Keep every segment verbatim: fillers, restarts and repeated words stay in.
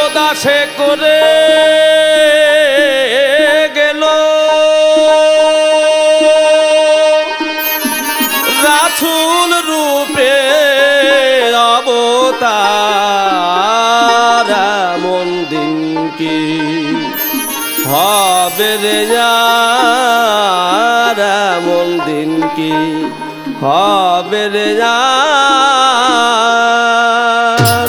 খোদা সে করে গেল রাসূল রূপে অবতার, এমন দিন কি হবে রে যার, এমন দিন কি হবে রে যার।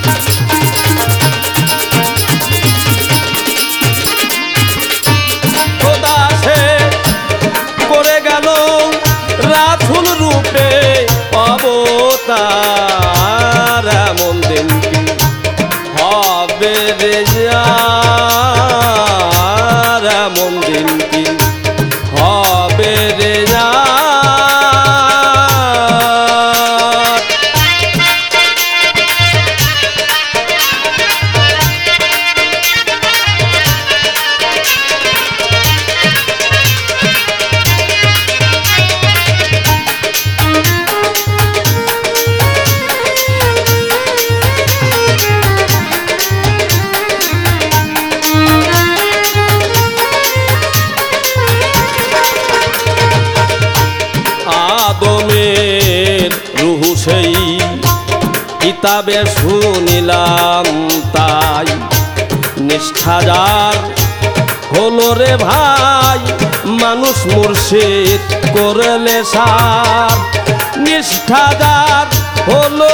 খোদা সে করে গেল রাসূল রূপে অবতার, এমন দিন কি হবে রে যার, এমন দিন কি হবে রে যার। আদমের রূহ সেই কিতাবে শুনিলাম, তাই নিষ্ঠা যার হলো রে ভাই, মানুষ মুর্শিদ করলে সার। নিষ্ঠা যার হলো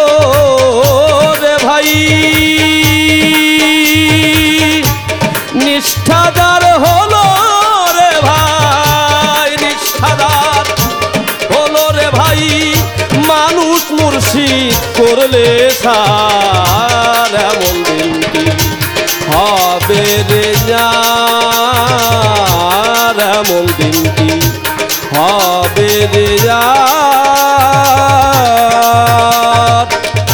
রে ভাই, নিষ্ঠা যার হলো রে ভাই, নিষ্ঠা যার হলো রে ভাই, মানুষ মুর্শিদ করলে সার, এমন দিন কি হবে রে যার, এমন দিন কি হবে রে যার।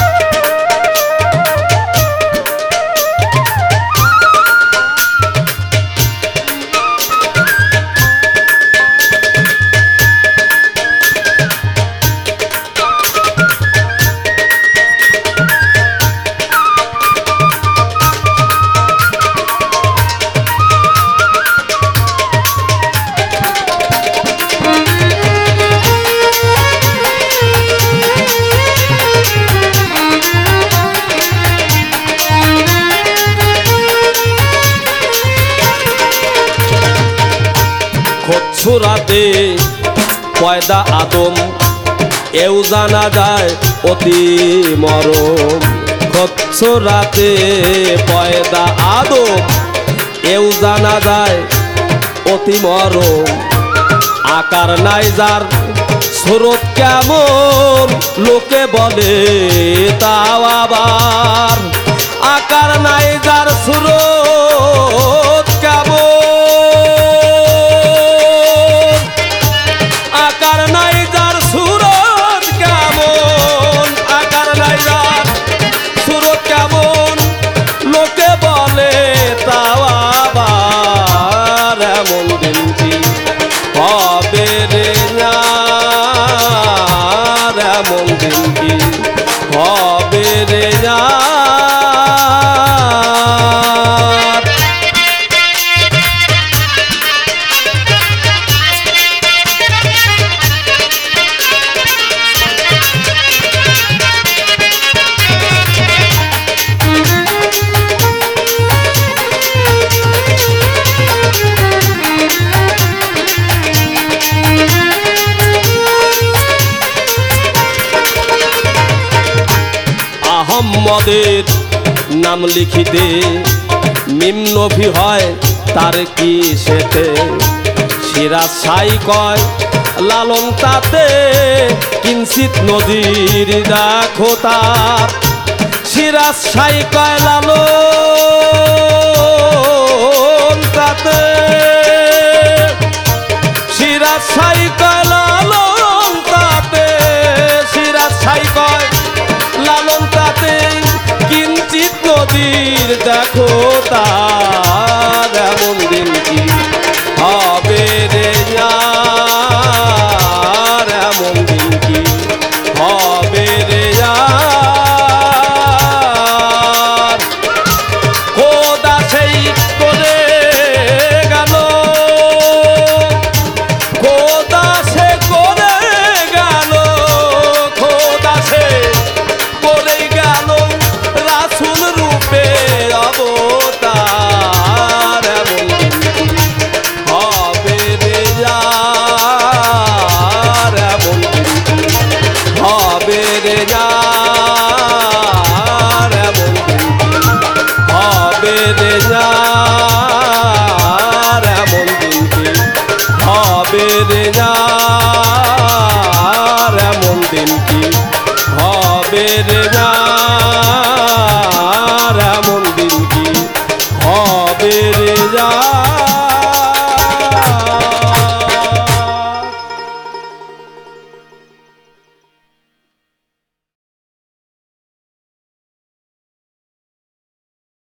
সুরাতে পয়দা আদম, এও জানা যায় অতি মরম। সুরাতে পয়দা আদম, এও জানা যায় অতি মরম। আকার নাই যার সুরত কেমন, লোকে বলে তাও আবার। আকার নাই যার সুরত কেমন, আকার নাই যার সুরত কেমন, আকার নাই যার সুরত কেমন, লোকে বলে তাও আবার। এমন দিন কি হবে রে যার, এমন দিন কি হবে রে যার। আহম্মদের নাম লিখিতে মিম নভি হয় তার কি সেতে। সিরাজ সাই কয় লালন তাতে, কিঞ্চিত নদীর দেখো তার। সিরাজ সাই কয় লালন তাতে, সিরাজ সাই কয় লালন তাতে, সিরাজ সাই কয় লালন তাতে, কিঞ্চিত নদীর দেখো তার। এমন দিন কি হবে রে যার, এমন দিন কি হবে রে যার। দিন কি হবে রে